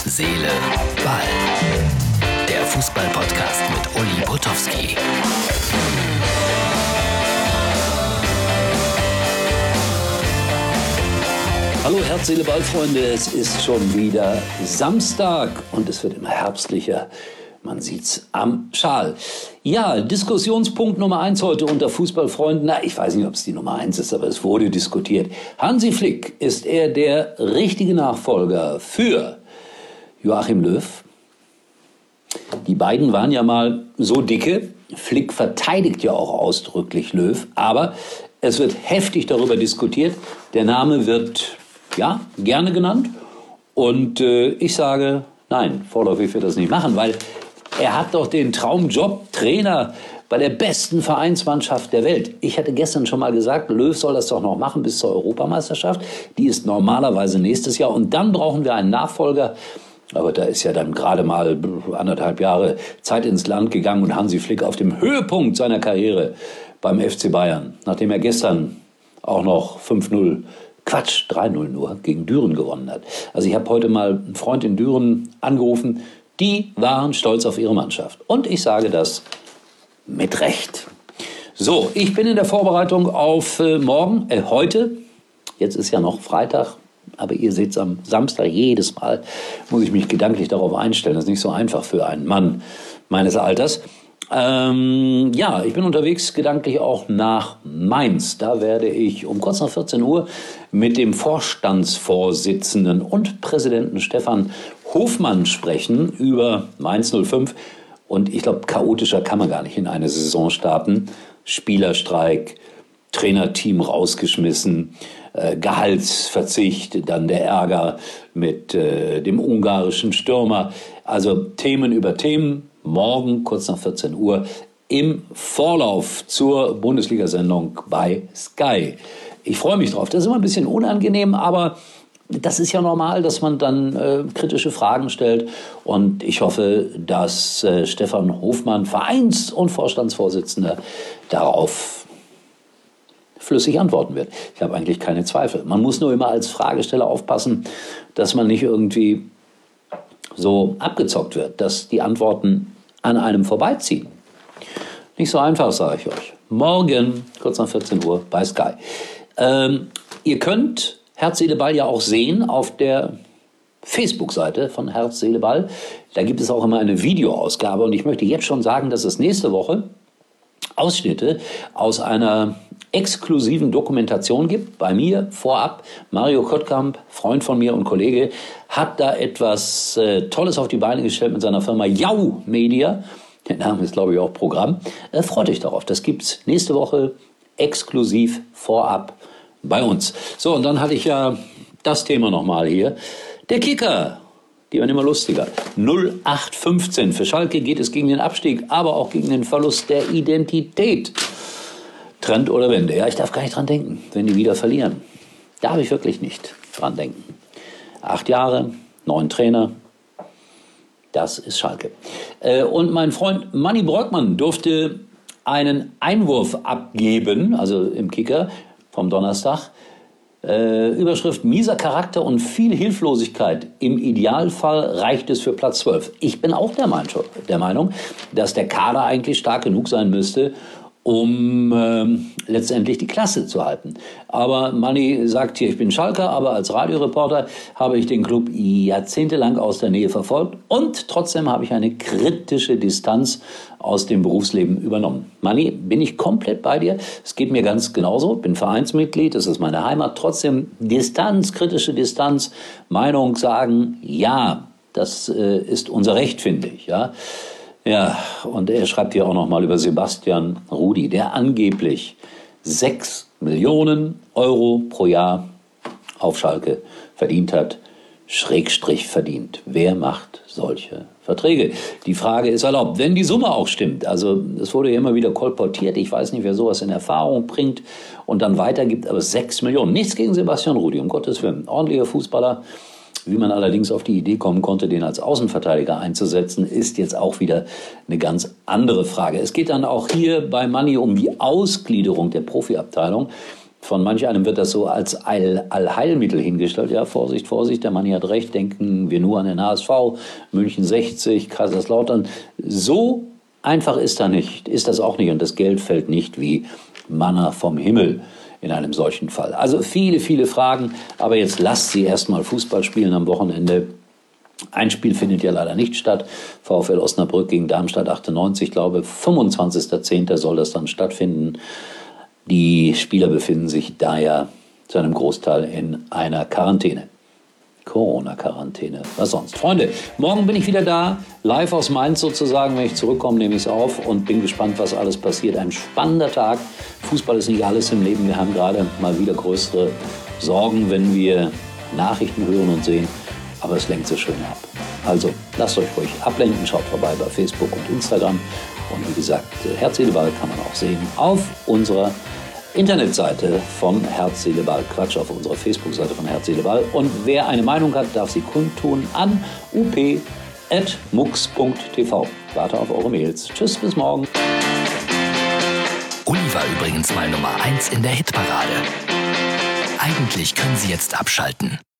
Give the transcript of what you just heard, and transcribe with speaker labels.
Speaker 1: Seele, Ball. Der Fußball-Podcast mit Uli Potowski.
Speaker 2: Hallo Herz, Seele, Ball, Freunde. Es ist schon wieder Samstag und es wird immer herbstlicher. Man sieht's am Schal. Ja, Diskussionspunkt Nummer 1 heute unter Fußballfreunden. Na, ich weiß nicht, ob es die Nummer 1 ist, aber es wurde diskutiert. Hansi Flick, ist er der richtige Nachfolger für Joachim Löw? Die beiden waren ja mal so dicke. Flick verteidigt ja auch ausdrücklich Löw. Aber es wird heftig darüber diskutiert. Der Name wird, ja, gerne genannt. Und ich sage, nein, vorläufig wird das nicht machen, weil er hat doch den Traumjob Trainer bei der besten Vereinsmannschaft der Welt. Ich hatte gestern schon mal gesagt, Löw soll das doch noch machen bis zur Europameisterschaft. Die ist normalerweise nächstes Jahr. Und dann brauchen wir einen Nachfolger. Aber da ist ja dann gerade mal 1,5 Jahre Zeit ins Land gegangen und Hansi Flick auf dem Höhepunkt seiner Karriere beim FC Bayern, nachdem er gestern auch noch 3-0 nur gegen Düren gewonnen hat. Also ich habe heute mal einen Freund in Düren angerufen, die waren stolz auf ihre Mannschaft. Und ich sage das mit Recht. So, ich bin in der Vorbereitung auf heute, jetzt ist ja noch Freitag, aber ihr seht es am Samstag, jedes Mal muss ich mich gedanklich darauf einstellen. Das ist nicht so einfach für einen Mann meines Alters. Ja, ich bin unterwegs gedanklich auch nach Mainz. Da werde ich um kurz nach 14 Uhr mit dem Vorstandsvorsitzenden und Präsidenten Stefan Hofmann sprechen über Mainz 05. Und ich glaube, chaotischer kann man gar nicht in eine Saison starten. Spielerstreik, Trainerteam rausgeschmissen, Gehaltsverzicht, dann der Ärger mit dem ungarischen Stürmer. Also Themen über Themen. Morgen, kurz nach 14 Uhr, im Vorlauf zur Bundesliga-Sendung bei Sky. Ich freue mich drauf. Das ist immer ein bisschen unangenehm, aber das ist ja normal, dass man dann kritische Fragen stellt. Und ich hoffe, dass Stefan Hofmann, Vereins- und Vorstandsvorsitzender, darauf flüssig antworten wird. Ich habe eigentlich keine Zweifel. Man muss nur immer als Fragesteller aufpassen, dass man nicht irgendwie so abgezockt wird, dass die Antworten an einem vorbeiziehen. Nicht so einfach, sage ich euch. Morgen, kurz nach 14 Uhr, bei Sky. Ihr könnt Herz, Seele, Ball ja auch sehen auf der Facebook-Seite von Herz, Seele, Ball. Da gibt es auch immer eine Videoausgabe. Und ich möchte jetzt schon sagen, dass es nächste Woche Ausschnitte aus einer exklusiven Dokumentation gibt. Bei mir vorab, Mario Kottkamp, Freund von mir und Kollege, hat da etwas Tolles auf die Beine gestellt mit seiner Firma Jau Media. Der Name ist, glaube ich, auch Programm. Freut euch darauf. Das gibt's nächste Woche exklusiv vorab bei uns. So, und dann hatte ich ja das Thema nochmal hier. Der Kicker. Die werden immer lustiger. 0815. Für Schalke geht es gegen den Abstieg, aber auch gegen den Verlust der Identität. Trend oder Wende. Ja, ich darf gar nicht dran denken, wenn die wieder verlieren. Darf ich wirklich nicht dran denken. 8 Jahre, 9 Trainer. Das ist Schalke. Und mein Freund Manni Breukmann durfte einen Einwurf abgeben, also im Kicker vom Donnerstag. Überschrift: mieser Charakter und viel Hilflosigkeit. Im Idealfall reicht es für Platz 12. Ich bin auch der Meinung, dass der Kader eigentlich stark genug sein müsste, um letztendlich die Klasse zu halten. Aber Manni sagt hier, ich bin Schalker, aber als Radioreporter habe ich den Club jahrzehntelang aus der Nähe verfolgt und trotzdem habe ich eine kritische Distanz aus dem Berufsleben übernommen. Manni, bin ich komplett bei dir. Es geht mir ganz genauso. Bin Vereinsmitglied, das ist meine Heimat. Trotzdem Distanz, kritische Distanz, Meinung sagen, ja, das ist unser Recht, finde ich, ja. Ja, und er schreibt hier auch noch mal über Sebastian Rudy, der angeblich 6 Millionen Euro pro Jahr auf Schalke verdient hat, Schrägstrich verdient. Wer macht solche Verträge? Die Frage ist erlaubt, wenn die Summe auch stimmt. Also es wurde ja immer wieder kolportiert, ich weiß nicht, wer sowas in Erfahrung bringt und dann weitergibt, aber 6 Millionen. Nichts gegen Sebastian Rudy, um Gottes Willen. Ordentlicher Fußballer. Wie man allerdings auf die Idee kommen konnte, den als Außenverteidiger einzusetzen, ist jetzt auch wieder eine ganz andere Frage. Es geht dann auch hier bei Manni um die Ausgliederung der Profiabteilung. Von manch einem wird das so als Allheilmittel hingestellt. Ja, Vorsicht, Vorsicht, der Mann hier hat recht, denken wir nur an den HSV, München 60, Kaiserslautern. So einfach ist das auch nicht. Und das Geld fällt nicht wie Manna vom Himmel in einem solchen Fall. Also viele, viele Fragen, aber jetzt lasst sie erstmal Fußball spielen am Wochenende. Ein Spiel findet ja leider nicht statt. VfL Osnabrück gegen Darmstadt 98, glaube 25.10. soll das dann stattfinden. Die Spieler befinden sich daher zu einem Großteil in einer Quarantäne. Corona-Quarantäne, was sonst. Freunde, morgen bin ich wieder da, live aus Mainz sozusagen. Wenn ich zurückkomme, nehme ich es auf und bin gespannt, was alles passiert. Ein spannender Tag. Fußball ist nicht alles im Leben. Wir haben gerade mal wieder größere Sorgen, wenn wir Nachrichten hören und sehen. Aber es lenkt so schön ab. Also lasst euch ruhig ablenken, schaut vorbei bei Facebook und Instagram. Und wie gesagt, Herz, Seele, Ball kann man auch sehen auf unserer Internetseite von Herz, Seele, Ball. Quatsch, auf unserer Facebook-Seite von Herz, Seele, Ball. Und wer eine Meinung hat, darf sie kundtun an up@mux.tv. Warte auf eure Mails. Tschüss, bis morgen.
Speaker 1: Uli war übrigens mal Nummer 1 in der Hitparade. Eigentlich können Sie jetzt abschalten.